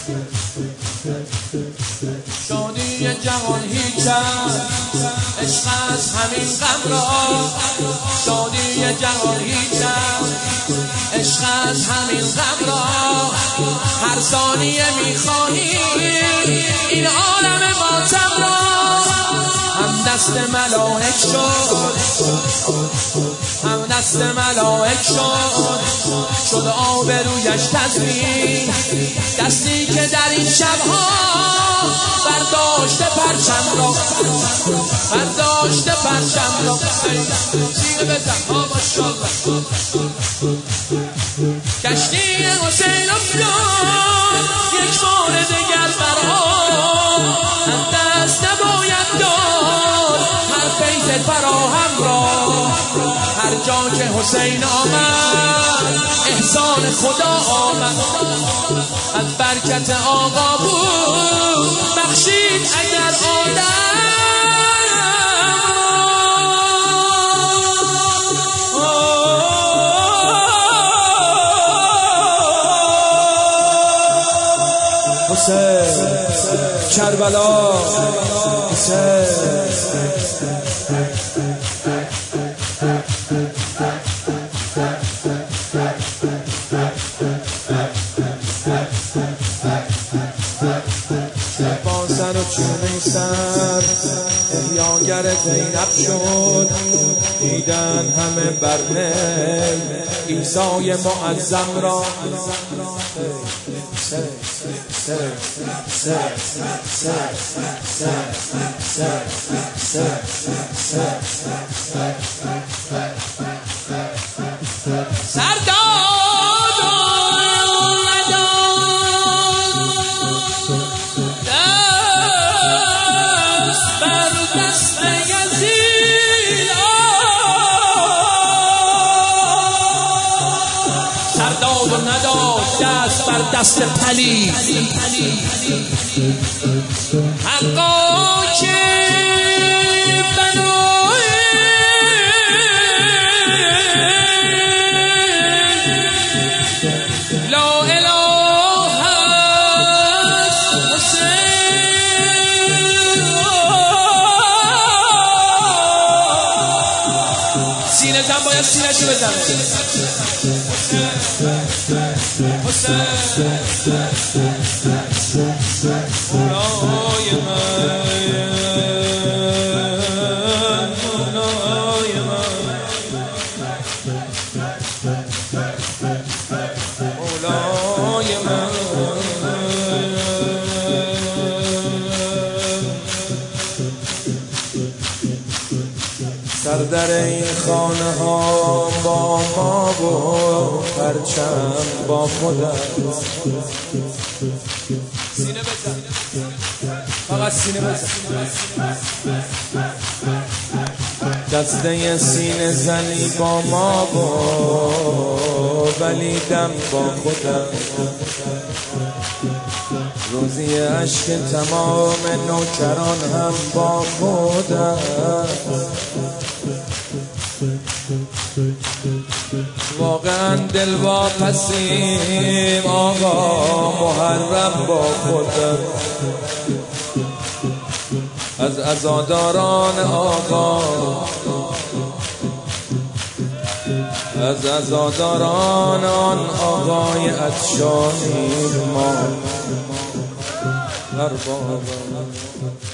شادی جهان هیچ عشق از همین غم را، شادی جهان هیچ عشق از همین غم را، هر ثانیه میخواهی این عالم ماتم را، هم دست ملائک شد، هم دست ملائک شد آبرویش تزویر، دستی که در این شبها برداشته پرچم را، برداشته پرچم را. سینه بزن ها ماشاءالله. کشتی حسین افتاد یک بار دگر برآب، از دست نباید داد هر فیض فراهم را، هر جا که حسین آمد احسان خدا آمد، از برکت آقا بود بخشید اگر آدم. حسین کربلا، حسین با سر و چونه سر احیاگر زینب شد، دیدن همه برنه عیسی معظم را. سرداد و نداد دست بر دست پلید، حقا که بنای لا اله حسین. سینه زن باید سینه شو بزن. سر در این خانه ها با ما و پرچم با خودت. سینه بزن، فقط سینه بزن. دسته سینه زنی با ما ولی دم با خودت. روزی عشق تمام نوکران هم با خودت. واقعا دل واپسیم آقا محرم با خودت. از عزاداران آقا، از عزاداران آن آقای عطشانی ما.